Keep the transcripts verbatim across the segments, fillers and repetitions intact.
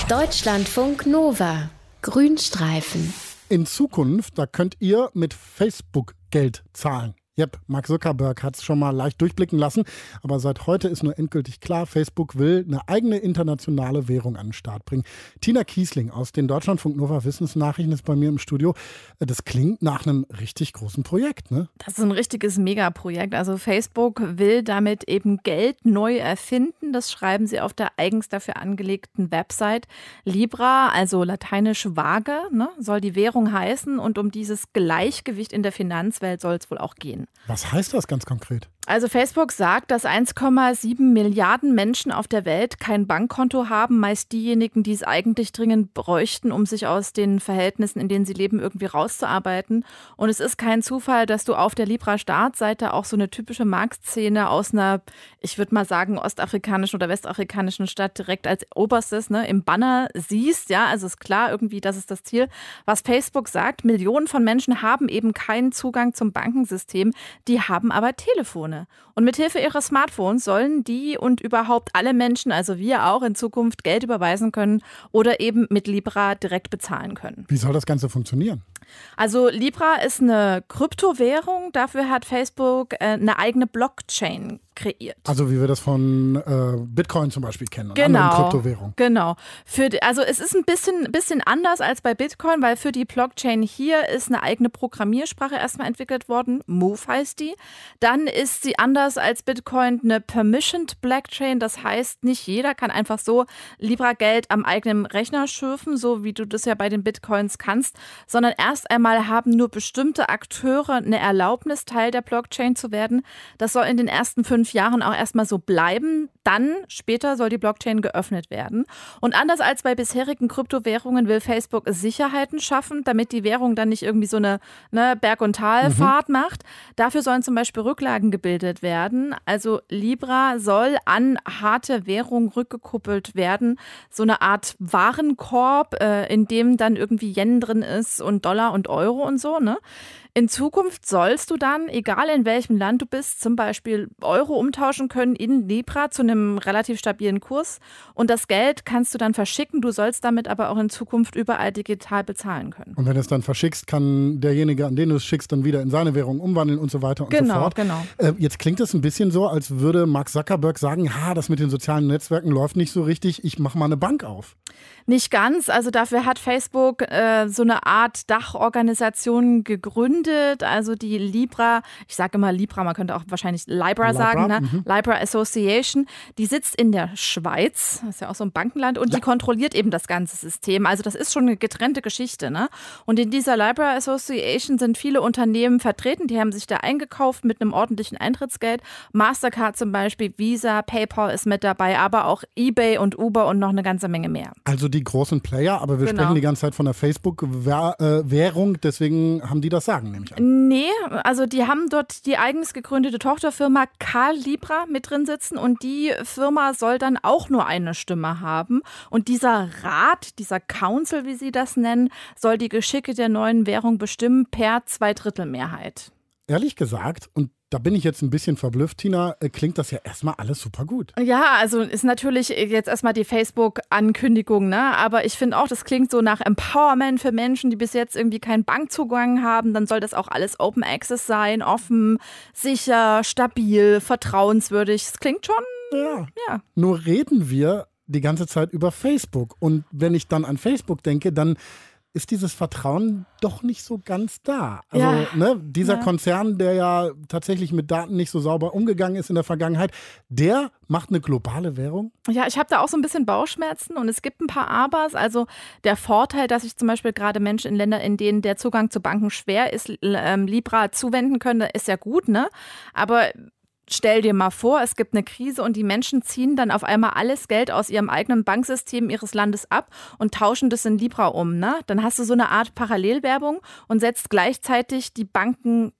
Deutschlandfunk Nova. Grünstreifen. In Zukunft, da könnt ihr mit Facebook Geld zahlen. Yep, Mark Zuckerberg hat es schon mal leicht durchblicken lassen, aber seit heute ist nur endgültig klar, Facebook will eine eigene internationale Währung an den Start bringen. Tina Kiesling aus den Deutschlandfunk Nova Wissensnachrichten ist bei mir im Studio. Das klingt nach einem richtig großen Projekt, ne? Das ist ein richtiges Megaprojekt. Also Facebook will damit eben Geld neu erfinden. Das schreiben sie auf der eigens dafür angelegten Website. Libra, also lateinisch Waage, ne, soll die Währung heißen und um dieses Gleichgewicht in der Finanzwelt soll es wohl auch gehen. Was heißt das ganz konkret? Also Facebook sagt, dass eins Komma sieben Milliarden Menschen auf der Welt kein Bankkonto haben, meist diejenigen, die es eigentlich dringend bräuchten, um sich aus den Verhältnissen, in denen sie leben, irgendwie rauszuarbeiten. Und es ist kein Zufall, dass du auf der Libra-Startseite auch so eine typische Marktszene aus einer, ich würde mal sagen, ostafrikanischen oder westafrikanischen Stadt direkt als oberstes, ne, im Banner siehst. Ja, also ist klar irgendwie, das ist das Ziel. Was Facebook sagt, Millionen von Menschen haben eben keinen Zugang zum Bankensystem, die haben aber Telefone. Und mithilfe ihrer Smartphones sollen die und überhaupt alle Menschen, also wir auch, in Zukunft Geld überweisen können oder eben mit Libra direkt bezahlen können. Wie soll das Ganze funktionieren? Also Libra ist eine Kryptowährung, dafür hat Facebook äh, eine eigene Blockchain kreiert. Also wie wir das von äh, Bitcoin zum Beispiel kennen und genau, anderen Kryptowährungen. Genau. Für die, also es ist ein bisschen, bisschen anders als bei Bitcoin, weil für die Blockchain hier ist eine eigene Programmiersprache erstmal entwickelt worden. Move heißt die. Dann ist sie anders als Bitcoin eine Permissioned Blockchain. Das heißt, nicht jeder kann einfach so Libra-Geld am eigenen Rechner schürfen, so wie du das ja bei den Bitcoins kannst, sondern erst einmal haben nur bestimmte Akteure eine Erlaubnis, Teil der Blockchain zu werden. Das soll in den ersten fünf Jahren auch erstmal so bleiben. Dann, später, soll die Blockchain geöffnet werden. Und anders als bei bisherigen Kryptowährungen will Facebook Sicherheiten schaffen, damit die Währung dann nicht irgendwie so eine, eine Berg- und Talfahrt mhm. macht. Dafür sollen zum Beispiel Rücklagen gebildet werden. Also Libra soll an harte Währung rückgekuppelt werden. So eine Art Warenkorb, äh, in dem dann irgendwie Yen drin ist und Dollar und Euro und so, ne? In Zukunft sollst du dann, egal in welchem Land du bist, zum Beispiel Euro umtauschen können in Libra zu einem relativ stabilen Kurs. Und das Geld kannst du dann verschicken. Du sollst damit aber auch in Zukunft überall digital bezahlen können. Und wenn du es dann verschickst, kann derjenige, an den du es schickst, dann wieder in seine Währung umwandeln und so weiter und genau, so fort. Genau, genau. Äh, jetzt klingt es ein bisschen so, als würde Mark Zuckerberg sagen, ha, das mit den sozialen Netzwerken läuft nicht so richtig, ich mache mal eine Bank auf. Nicht ganz. Also dafür hat Facebook äh, so eine Art Dachorganisation gegründet. Also die Libra, ich sage immer Libra, man könnte auch wahrscheinlich Libra, Libra sagen, ne? Mhm. Libra Association. Die sitzt in der Schweiz, das ist ja auch so ein Bankenland, und ja. die kontrolliert eben das ganze System. Also das ist schon eine getrennte Geschichte, ne? Und in dieser Libra Association sind viele Unternehmen vertreten, die haben sich da eingekauft mit einem ordentlichen Eintrittsgeld. Mastercard zum Beispiel, Visa, PayPal ist mit dabei, aber auch eBay und Uber und noch eine ganze Menge mehr. Also die großen Player, aber wir genau. sprechen die ganze Zeit von der Facebook-Währung, deswegen haben die das Sagen, nehme ich an. Nee, also die haben dort die eigens gegründete Tochterfirma Calibra mit drin sitzen und die Firma soll dann auch nur eine Stimme haben. Und dieser Rat, dieser Council, wie sie das nennen, soll die Geschicke der neuen Währung bestimmen per Zweidrittelmehrheit. Ehrlich gesagt, und da bin ich jetzt ein bisschen verblüfft, Tina, klingt das ja erstmal alles super gut. Ja, also ist natürlich jetzt erstmal die Facebook-Ankündigung, ne? Aber ich finde auch, das klingt so nach Empowerment für Menschen, die bis jetzt irgendwie keinen Bankzugang haben. Dann soll das auch alles Open Access sein, offen, sicher, stabil, vertrauenswürdig. Das klingt schon, ja. ja. Nur reden wir die ganze Zeit über Facebook. Und wenn ich dann an Facebook denke, dann ist dieses Vertrauen doch nicht so ganz da. Also ja, ne, dieser ja. Konzern, der ja tatsächlich mit Daten nicht so sauber umgegangen ist in der Vergangenheit, der macht eine globale Währung? Ja, ich habe da auch so ein bisschen Bauchschmerzen und es gibt ein paar Abers. Also der Vorteil, dass sich zum Beispiel gerade Menschen in Ländern, in denen der Zugang zu Banken schwer ist, ähm, Libra zuwenden können, ist ja gut, ne? Aber stell dir mal vor, es gibt eine Krise und die Menschen ziehen dann auf einmal alles Geld aus ihrem eigenen Banksystem ihres Landes ab und tauschen das in Libra um, ne? Dann hast du so eine Art Parallelwerbung und setzt gleichzeitig die Banken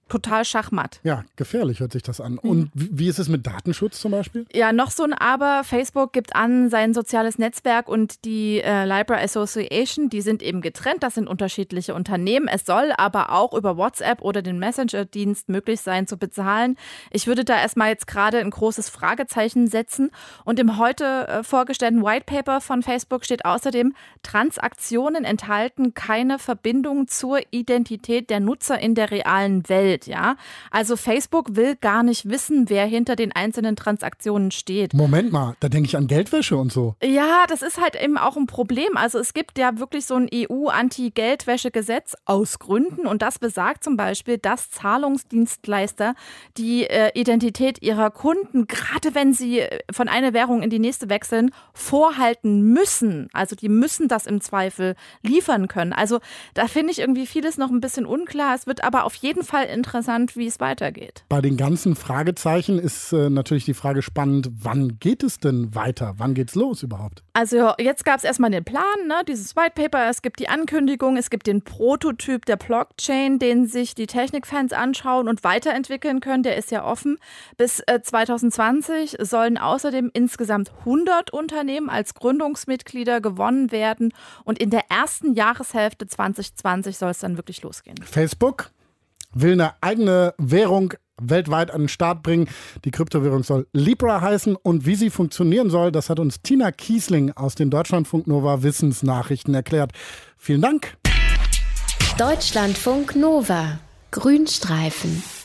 total schachmatt. Ja, gefährlich hört sich das an. Und wie, wie ist es mit Datenschutz zum Beispiel? Ja, noch so ein Aber. Facebook gibt an, sein soziales Netzwerk und die äh, Libra Association, die sind eben getrennt. Das sind unterschiedliche Unternehmen. Es soll aber auch über WhatsApp oder den Messenger-Dienst möglich sein zu bezahlen. Ich würde da erstmal jetzt gerade ein großes Fragezeichen setzen. Und im heute äh, vorgestellten White Paper von Facebook steht außerdem, Transaktionen enthalten keine Verbindung zur Identität der Nutzer in der realen Welt. Ja? Also Facebook will gar nicht wissen, wer hinter den einzelnen Transaktionen steht. Moment mal, da denke ich an Geldwäsche und so. Ja, das ist halt eben auch ein Problem. Also es gibt ja wirklich so ein E U-Anti-Geldwäsche-Gesetz aus Gründen und das besagt zum Beispiel, dass Zahlungsdienstleister die äh, Identität ihrer Kunden, gerade wenn sie von einer Währung in die nächste wechseln, vorhalten müssen. Also die müssen das im Zweifel liefern können. Also da finde ich irgendwie vieles noch ein bisschen unklar. Es wird aber auf jeden Fall interessant, wie es weitergeht. Bei den ganzen Fragezeichen ist äh, natürlich die Frage spannend, wann geht es denn weiter? Wann geht's los überhaupt? Also jetzt gab es erstmal den Plan, ne, dieses White Paper, es gibt die Ankündigung, es gibt den Prototyp der Blockchain, den sich die Technikfans anschauen und weiterentwickeln können, der ist ja offen. Bis äh, zwanzig zwanzig sollen außerdem insgesamt hundert Unternehmen als Gründungsmitglieder gewonnen werden und in der ersten Jahreshälfte zwanzig zwanzig soll es dann wirklich losgehen. Facebook will eine eigene Währung weltweit an den Start bringen. Die Kryptowährung soll Libra heißen und wie sie funktionieren soll, das hat uns Tina Kiesling aus den Deutschlandfunk Nova Wissensnachrichten erklärt. Vielen Dank. Deutschlandfunk Nova. Grünstreifen.